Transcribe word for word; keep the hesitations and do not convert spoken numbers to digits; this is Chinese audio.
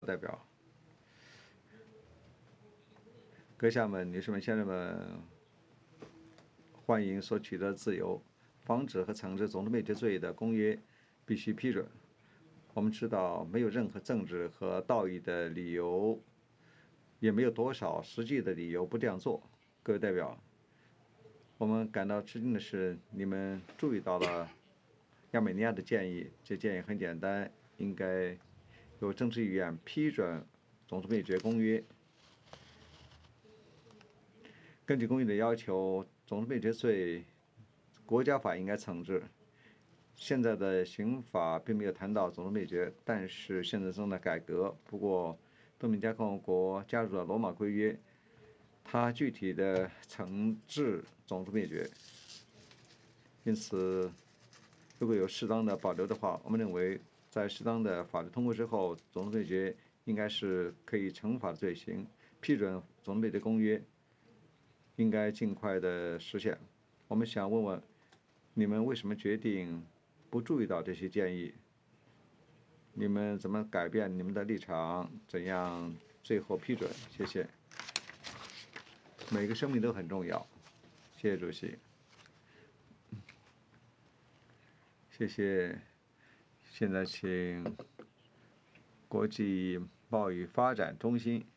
代表，阁下们、女士们、先生们，欢迎所取得自由、防止和惩治种族灭绝罪的公约必须批准。我们知道，没有任何政治和道义的理由，也没有多少实际的理由不这样做。各位代表，我们感到吃惊的是，你们注意到了亚美尼亚的建议。这建议很简单，应该由政治意愿批准种族灭绝公约。根据公约的要求，种族灭绝罪国家法应该惩治。现在的刑法并没有谈到种族灭绝，但是现在正在改革。不过，多米尼加共和国加入了罗马规约，它具体的惩治种族灭绝。因此，如果有适当的保留的话，我们认为在适当的法律通过之后，种族灭绝应该是可以惩罚的罪行。批准种族灭绝公约应该尽快的实现。我们想问问，你们为什么决定不注意到这些建议？你们怎么改变你们的立场？怎样最后批准？谢谢。每个生命都很重要。谢谢主席。谢谢。现在请国际贸易发展中心